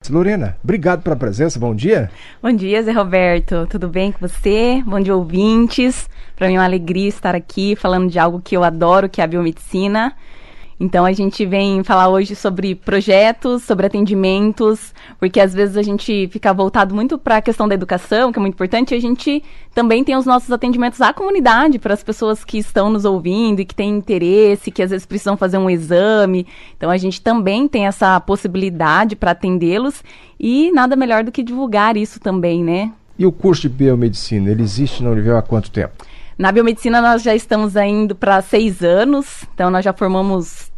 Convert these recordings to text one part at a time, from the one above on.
Lorena, obrigado pela presença, bom dia. Bom dia, Zé Roberto, tudo bem com você? Bom dia, ouvintes. Para mim é uma alegria estar aqui falando de algo que eu adoro, que é a biomedicina. Então a gente vem falar hoje sobre projetos, sobre atendimentos, porque às vezes a gente fica voltado muito para a questão da educação, que é muito importante, e a gente também tem os nossos atendimentos à comunidade, para as pessoas que estão nos ouvindo e que têm interesse, que às vezes precisam fazer um exame. Então a gente também tem essa possibilidade para atendê-los e nada melhor do que divulgar isso também, né? E o curso de biomedicina, ele existe na Univel há quanto tempo? Na biomedicina nós já estamos indo para 6 anos, então nós já formamos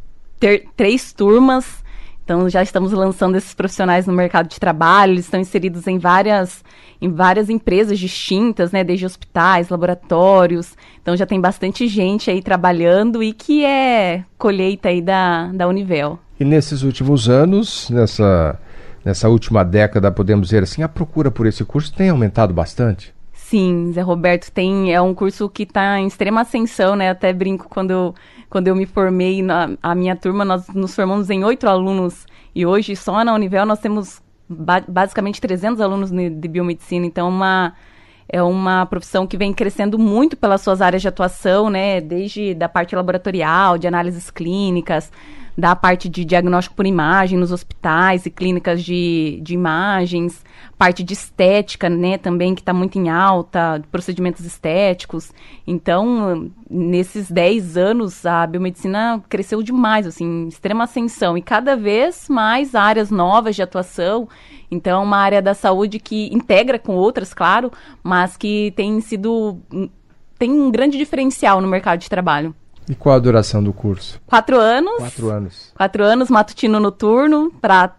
3 turmas, então já estamos lançando esses profissionais no mercado de trabalho, eles estão inseridos em várias empresas distintas, né, desde hospitais, laboratórios, então já tem bastante gente aí trabalhando e que é colheita aí da Univel. E nesses últimos anos, nessa última década, podemos dizer assim, a procura por esse curso tem aumentado bastante? Sim, Zé Roberto, é um curso que está em extrema ascensão, né? Até brinco quando eu me formei, a minha turma, nós nos formamos em 8 alunos e hoje só na Univel nós temos basicamente 300 alunos de biomedicina, então é uma profissão que vem crescendo muito pelas suas áreas de atuação, né? Desde da parte laboratorial, de análises clínicas, da parte de diagnóstico por imagem nos hospitais e clínicas de imagens, parte de estética, né, também que está muito em alta, procedimentos estéticos. Então, nesses 10 anos, a biomedicina cresceu demais, assim, extrema ascensão, e cada vez mais áreas novas de atuação. Então, uma área da saúde que integra com outras, claro, mas que tem um grande diferencial no mercado de trabalho. E qual a duração do curso? 4 anos. 4 anos. 4 anos, matutino noturno,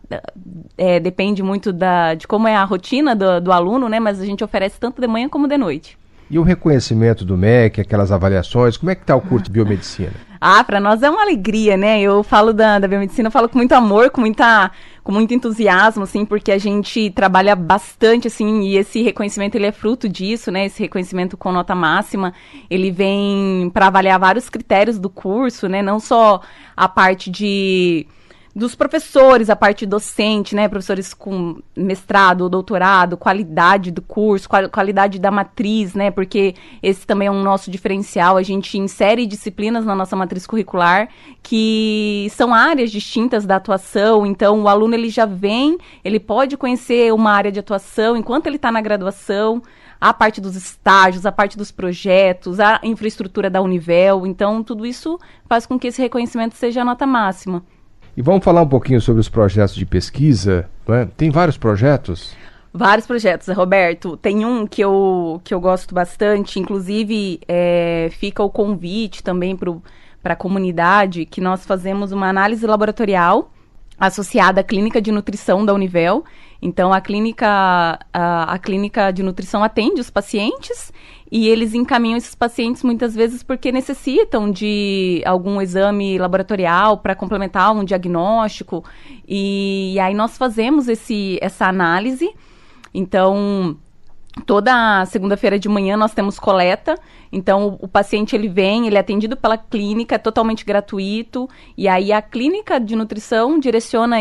depende muito de como é a rotina do aluno, né? Mas a gente oferece tanto de manhã como de noite. E o reconhecimento do MEC, aquelas avaliações, como é que está o curso de biomedicina? Para nós é uma alegria, né? Eu falo da biomedicina, eu falo com muito amor, com muito entusiasmo, assim, porque a gente trabalha bastante, assim, e esse reconhecimento, ele é fruto disso, né? Esse reconhecimento com nota máxima, ele vem para avaliar vários critérios do curso, né? Não só a parte dos professores, a parte docente, né, professores com mestrado ou doutorado, qualidade do curso, qualidade da matriz, né, porque esse também é um nosso diferencial, a gente insere disciplinas na nossa matriz curricular que são áreas distintas da atuação, então o aluno ele já vem, ele pode conhecer uma área de atuação enquanto ele está na graduação, a parte dos estágios, a parte dos projetos, a infraestrutura da Univel, então tudo isso faz com que esse reconhecimento seja a nota máxima. E vamos falar um pouquinho sobre os projetos de pesquisa, não é? Tem vários projetos? Vários projetos, Roberto. Tem um que eu gosto bastante, inclusive fica o convite também para a comunidade, que nós fazemos uma análise laboratorial associada à clínica de nutrição da Univel. Então, a clínica de nutrição atende os pacientes e eles encaminham esses pacientes muitas vezes porque necessitam de algum exame laboratorial para complementar um diagnóstico. E aí nós fazemos essa análise. Então, toda segunda-feira de manhã nós temos coleta. Então, o paciente ele é atendido pela clínica, é totalmente gratuito. E aí a clínica de nutrição direciona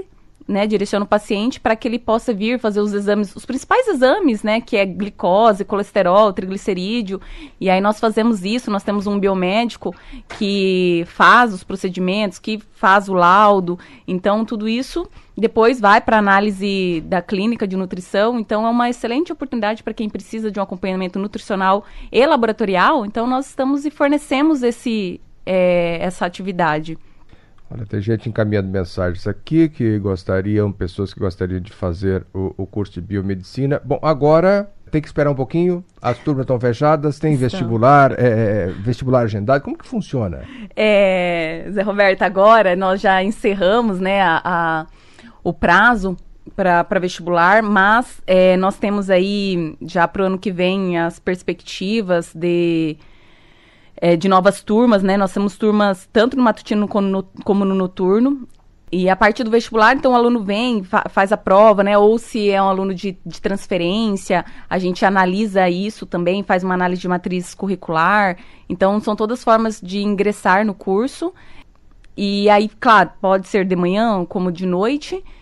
o paciente para que ele possa vir fazer os exames, os principais exames, né, que é glicose, colesterol, triglicerídeo, e aí nós fazemos isso, nós temos um biomédico que faz os procedimentos, que faz o laudo, então tudo isso depois vai para a análise da clínica de nutrição, então é uma excelente oportunidade para quem precisa de um acompanhamento nutricional e laboratorial, então nós estamos e fornecemos essa atividade. Olha, tem gente encaminhando mensagens aqui pessoas que gostariam de fazer o curso de biomedicina. Bom, agora tem que esperar um pouquinho, as turmas estão fechadas, tem vestibular agendado, como que funciona? Zé Roberto, agora nós já encerramos, né, o prazo para vestibular, mas nós temos aí já para o ano que vem as perspectivas de novas turmas, né? Nós temos turmas tanto no matutino como no noturno. E a partir do vestibular, então o aluno vem, faz a prova, né? Ou se é um aluno de transferência, a gente analisa isso também, faz uma análise de matriz curricular. Então, são todas formas de ingressar no curso. E aí, claro, pode ser de manhã como de noite.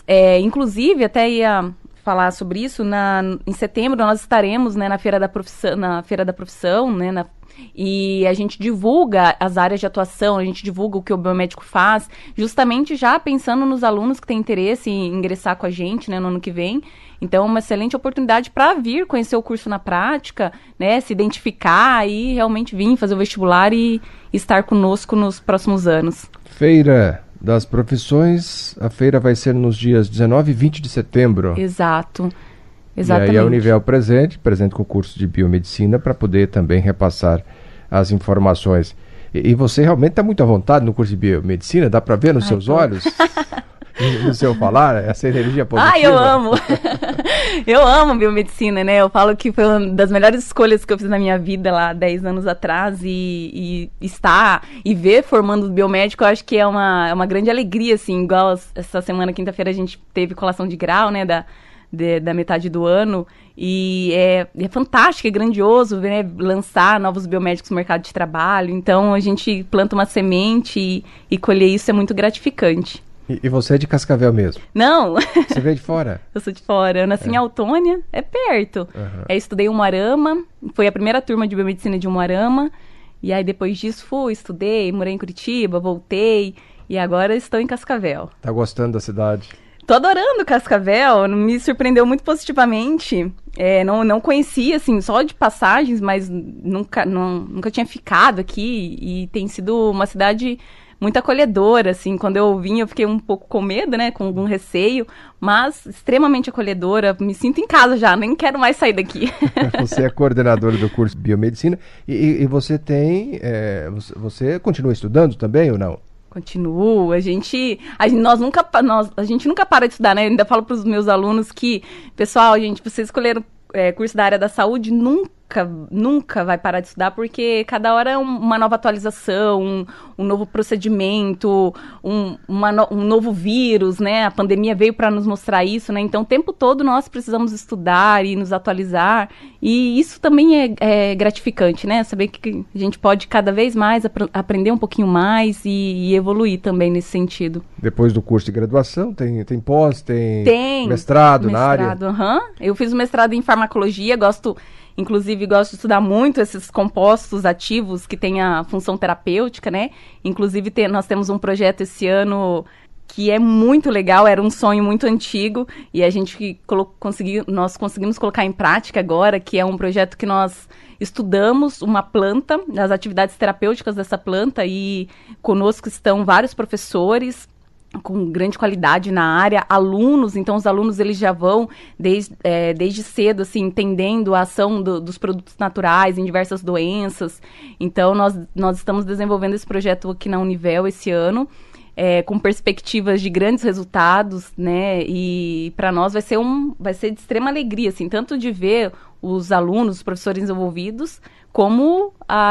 Inclusive, até ia falar sobre isso, em setembro nós estaremos, né, na Feira da Profissão, né, e a gente divulga as áreas de atuação, a gente divulga o que o biomédico faz, justamente já pensando nos alunos que têm interesse em ingressar com a gente, né, no ano que vem. Então, é uma excelente oportunidade para vir conhecer o curso na prática, né, se identificar e realmente vir fazer o vestibular e estar conosco nos próximos anos. Feira das Profissões, a feira vai ser nos dias 19 e 20 de setembro. Exato. Exatamente. E aí a Univel presente com o curso de biomedicina para poder também repassar as informações. E você realmente está muito à vontade no curso de biomedicina? Dá para ver nos seus olhos? No seu falar, essa energia positiva? Eu amo! Eu amo biomedicina, né? Eu falo que foi uma das melhores escolhas que eu fiz na minha vida lá 10 anos atrás e estar e ver formando biomédico, eu acho que é uma grande alegria, assim, igual essa semana, quinta-feira, a gente teve colação de grau, né, da metade do ano, e é fantástico, é grandioso, né, lançar novos biomédicos no mercado de trabalho. Então a gente planta uma semente e colher isso é muito gratificante. E você é de Cascavel mesmo? Não. Você veio de fora? Eu sou de fora. Eu nasci em Autônia, é perto. Uhum. Aí estudei em Umuarama, foi a primeira turma de biomedicina de Umuarama, e aí depois disso estudei, morei em Curitiba, voltei, e agora estou em Cascavel. Tá gostando da cidade? Tô adorando Cascavel, me surpreendeu muito positivamente. Não conhecia, assim, só de passagens, mas nunca tinha ficado aqui, e tem sido uma cidade muito acolhedora, assim. Quando eu vim, eu fiquei um pouco com medo, né, com algum receio, mas extremamente acolhedora, me sinto em casa já, nem quero mais sair daqui. Você é coordenadora do curso de biomedicina e você você continua estudando também ou não? Continuo, a gente nunca para de estudar, né? Eu ainda falo para os meus alunos que, pessoal, vocês escolheram curso da área da saúde, nunca vai parar de estudar, porque cada hora é uma nova atualização, um novo procedimento, um novo vírus, né? A pandemia veio para nos mostrar isso, né? Então, o tempo todo nós precisamos estudar e nos atualizar, e isso também é gratificante, né? Saber que a gente pode cada vez mais aprender um pouquinho mais e evoluir também nesse sentido. Depois do curso de graduação, tem pós, tem mestrado na área? Uhum. Eu fiz o mestrado em farmacologia, inclusive gosto de estudar muito esses compostos ativos que têm a função terapêutica, né? Inclusive nós temos um projeto esse que é muito legal, era um sonho muito antigo e nós conseguimos colocar em prática agora, que é um projeto que nós estudamos uma planta, as atividades terapêuticas dessa planta, e conosco estão vários professores com grande qualidade na área, alunos, então os alunos eles já vão desde cedo, assim, entendendo a ação dos produtos naturais em diversas doenças. Então nós estamos desenvolvendo esse projeto aqui na Univel esse ano, com perspectivas de grandes resultados, né, e para nós vai ser de extrema alegria, assim, tanto de ver os alunos, os professores envolvidos, como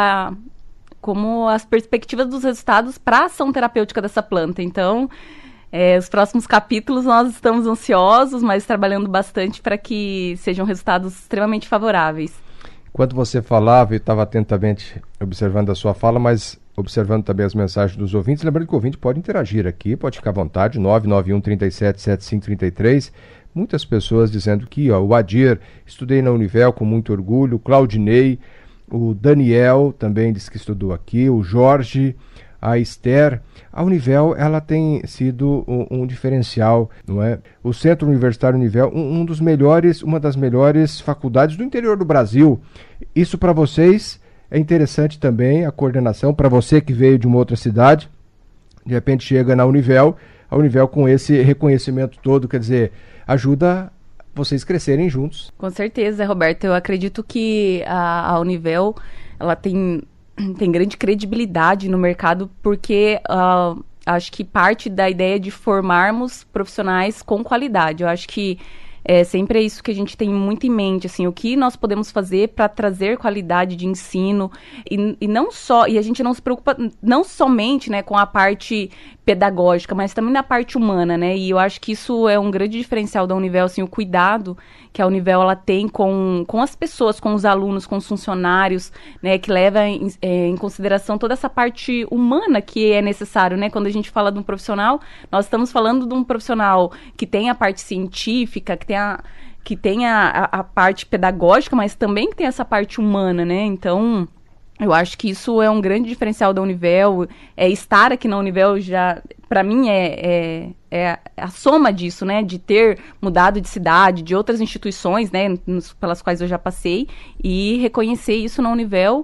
as perspectivas dos resultados para a ação terapêutica dessa planta. Então, os próximos capítulos nós estamos ansiosos, mas trabalhando bastante para que sejam resultados extremamente favoráveis. Enquanto você falava, e estava atentamente observando a sua fala, mas observando também as mensagens dos ouvintes, lembrando que o ouvinte pode interagir aqui, pode ficar à vontade, 991 37 7533. Muitas pessoas dizendo que o Adir, estudei na Univel com muito orgulho, o Claudinei, o Daniel também disse que estudou aqui, o Jorge, a Esther. A Univel, ela tem sido um diferencial, não é? O Centro Universitário Univel, uma das melhores faculdades do interior do Brasil. Isso para vocês é interessante também, a coordenação, para você que veio de uma outra cidade, de repente chega na Univel, a Univel com esse reconhecimento todo, quer dizer, ajuda vocês crescerem juntos. Com certeza, Roberto. Eu acredito que a Univel, ela tem grande credibilidade no mercado, porque acho que parte da ideia de formarmos profissionais com qualidade. Eu acho que Sempre é isso que a gente tem muito em mente, assim, o que nós podemos fazer para trazer qualidade de ensino e não só, e a gente não se preocupa não somente, né, com a parte pedagógica, mas também na parte humana, né, e eu acho que isso é um grande diferencial da Univel, assim, o cuidado que a Univel, ela tem com as pessoas, com os alunos, com os funcionários, né, que leva em consideração toda essa parte humana que é necessário, né, quando a gente fala de um profissional, nós estamos falando de um profissional que tem a parte científica, que tem a parte pedagógica, mas também que tem essa parte humana, né, então eu acho que isso é um grande diferencial da Univel, estar aqui na Univel já, para mim, é a soma disso, né, de ter mudado de cidade, de outras instituições, né, pelas quais eu já passei, e reconhecer isso na Univel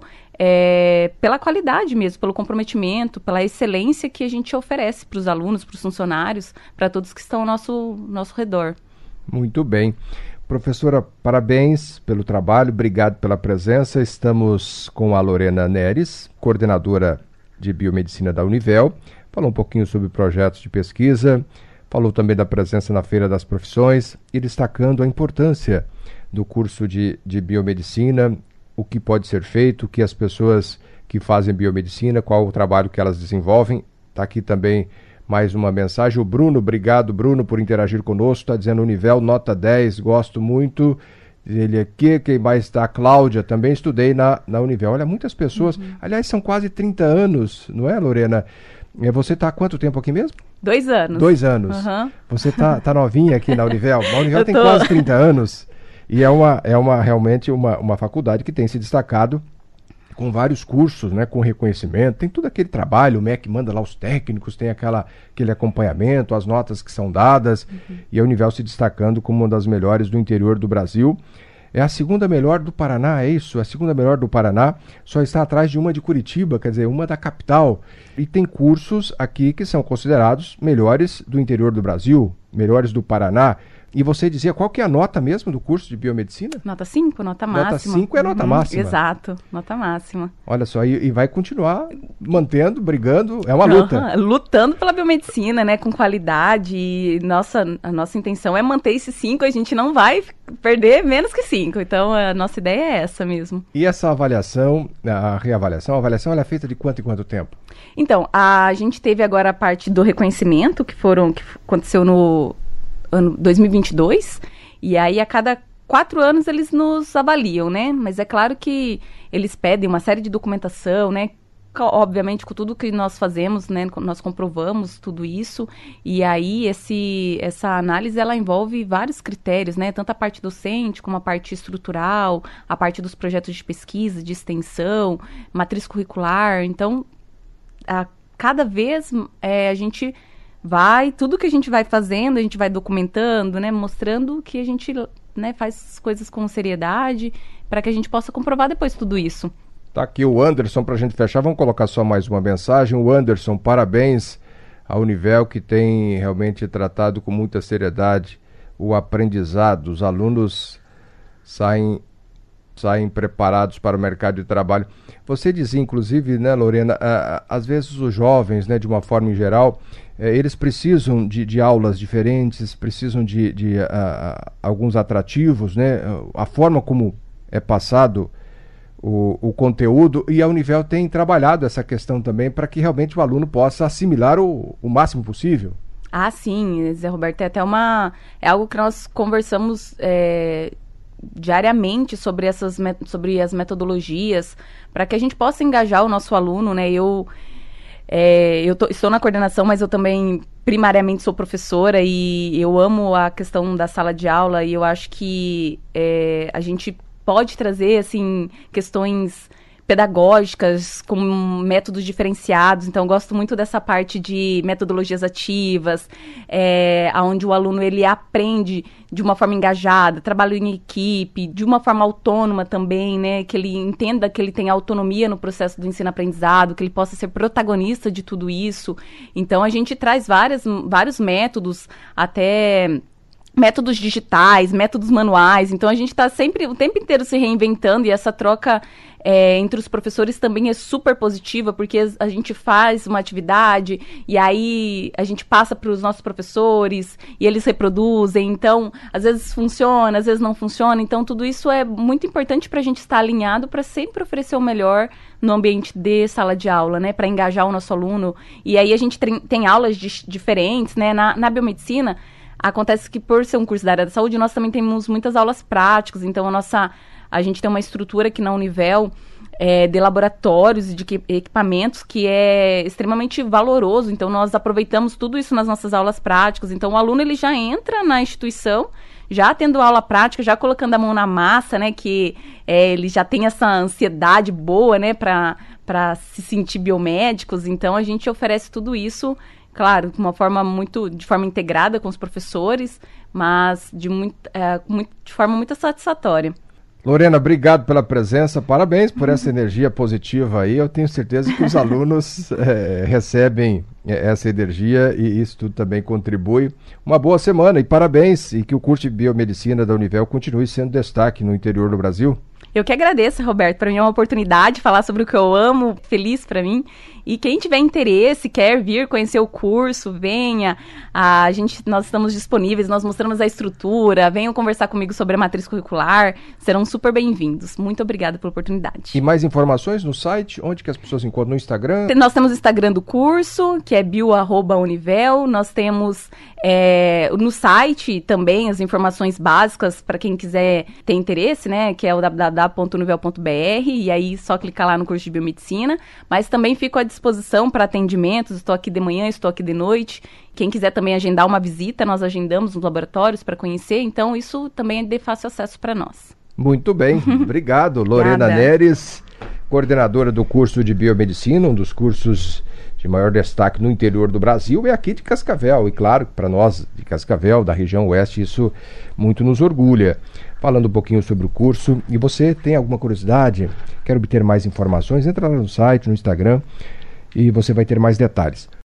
pela qualidade mesmo, pelo comprometimento, pela excelência que a gente oferece para os alunos, para os funcionários, para todos que estão ao nosso redor. Muito bem. Professora, parabéns pelo trabalho, obrigado pela presença. Estamos com a Lorena Neres, coordenadora de Biomedicina da Univel. Falou um pouquinho sobre projetos de pesquisa, falou também da presença na Feira das Profissões e destacando a importância do curso de Biomedicina, o que pode ser feito, o que as pessoas que fazem biomedicina, qual o trabalho que elas desenvolvem. Está aqui também mais uma mensagem. O Bruno, obrigado, Bruno, por interagir conosco. Está dizendo Univel, nota 10, gosto muito. Ele aqui, quem mais está? A Cláudia, também estudei na Univel. Olha, muitas pessoas, aliás, são quase 30 anos, não é, Lorena? Você está há quanto tempo aqui mesmo? 2 anos. 2 anos. Você está novinha aqui na Univel? A Univel tem quase 30 anos e realmente uma faculdade que tem se destacado com vários cursos, né, com reconhecimento, tem todo aquele trabalho, o MEC manda lá os técnicos, tem aquele acompanhamento, as notas que são dadas, e a Univel se destacando como uma das melhores do interior do Brasil. É a segunda melhor do Paraná, é isso? A segunda melhor do Paraná, só está atrás de uma de Curitiba, quer dizer, uma da capital. E tem cursos aqui que são considerados melhores do interior do Brasil, melhores do Paraná. E você dizia, qual que é a nota mesmo do curso de biomedicina? Nota 5, nota máxima. Nota 5 é nota máxima. Exato, nota máxima. Olha só, e vai continuar mantendo, brigando, é uma luta. Lutando pela biomedicina, né, com qualidade. E a nossa intenção é manter esse 5, a gente não vai perder menos que 5. Então, a nossa ideia é essa mesmo. E essa avaliação, a avaliação ela é feita de quanto em quanto tempo? Então, a gente teve agora a parte do reconhecimento, que aconteceu no ano 2022, e aí a cada 4 anos eles nos avaliam, né? Mas é claro que eles pedem uma série de documentação, né? Obviamente, com tudo que nós fazemos, né? Nós comprovamos tudo isso, e aí essa análise, ela envolve vários critérios, né? Tanto a parte docente, como a parte estrutural, a parte dos projetos de pesquisa, de extensão, matriz curricular. Então, cada vez a gente tudo que a gente vai fazendo, a gente vai documentando, né, mostrando que a gente, né, faz coisas com seriedade para que a gente possa comprovar depois tudo isso. Tá aqui o Anderson, para a gente fechar, vamos colocar só mais uma mensagem. O Anderson, parabéns à Univel, que tem realmente tratado com muita seriedade o aprendizado. Os alunos saem preparados para o mercado de trabalho. Você dizia, inclusive, né, Lorena, às vezes os jovens, né, de uma forma em geral, eles precisam de aulas diferentes, precisam de alguns atrativos, né, a forma como é passado o conteúdo, e a Univel tem trabalhado essa questão também para que realmente o aluno possa assimilar o máximo possível. Ah, sim, Zé Roberto, é algo que nós conversamos diariamente sobre as metodologias, para que a gente possa engajar o nosso aluno, né? Estou na coordenação, mas eu também primariamente sou professora e eu amo a questão da sala de aula, e eu acho que a gente pode trazer, assim, questões pedagógicas com métodos diferenciados. Então, eu gosto muito dessa parte de metodologias ativas, onde o aluno ele aprende de uma forma engajada, trabalha em equipe, de uma forma autônoma também, né? Que ele entenda que ele tem autonomia no processo do ensino-aprendizado, que ele possa ser protagonista de tudo isso. Então, a gente traz vários métodos, até métodos digitais, métodos manuais. Então, a gente está sempre, o tempo inteiro se reinventando, e essa troca entre os professores também é super positiva, porque a gente faz uma atividade e aí a gente passa para os nossos professores e eles reproduzem. Então, às vezes funciona, às vezes não funciona. Então, tudo isso é muito importante para a gente estar alinhado para sempre oferecer o melhor no ambiente de sala de aula, né? Para engajar o nosso aluno. E aí a gente tem aulas diferentes, né? Na biomedicina, acontece que, por ser um curso da área da saúde, nós também temos muitas aulas práticas. Então, a gente tem uma estrutura aqui na Univel de laboratórios e de equipamentos que é extremamente valoroso. Então, nós aproveitamos tudo isso nas nossas aulas práticas. Então, o aluno ele já entra na instituição, já tendo aula prática, já colocando a mão na massa, né? Que ele já tem essa ansiedade boa, né? Para se sentir biomédicos. Então, a gente oferece tudo isso, claro, de forma integrada com os professores, mas de forma muito satisfatória. Lorena, obrigado pela presença, parabéns por essa energia positiva aí. Eu tenho certeza que os alunos recebem essa energia e isso tudo também contribui. Uma boa semana e parabéns, e que o curso de biomedicina da Univel continue sendo destaque no interior do Brasil. Eu que agradeço, Roberto. Para mim é uma oportunidade de falar sobre o que eu amo, feliz para mim. E quem tiver interesse, quer vir conhecer o curso, venha. Nós estamos disponíveis, nós mostramos a estrutura, venham conversar comigo sobre a matriz curricular. Serão super bem-vindos. Muito obrigada pela oportunidade. E mais informações no site? Onde que as pessoas encontram? No Instagram? Nós temos o Instagram do curso, que é bio@univel. Nós temos no site também as informações básicas para quem quiser ter interesse, né? Que é o www.univel.br, e aí só clicar lá no curso de biomedicina. Mas também fico à disposição para atendimentos. Estou aqui de manhã, estou aqui de noite. Quem quiser também agendar uma visita, nós agendamos nos laboratórios para conhecer. Então, isso também é de fácil acesso para nós. Muito bem, obrigado. Lorena Neres, coordenadora do curso de biomedicina, um dos cursos de maior destaque no interior do Brasil, é aqui de Cascavel. E claro, para nós de Cascavel, da região oeste, isso muito nos orgulha. Falando um pouquinho sobre o curso, e você tem alguma curiosidade, quer obter mais informações, entra lá no site, no Instagram, e você vai ter mais detalhes.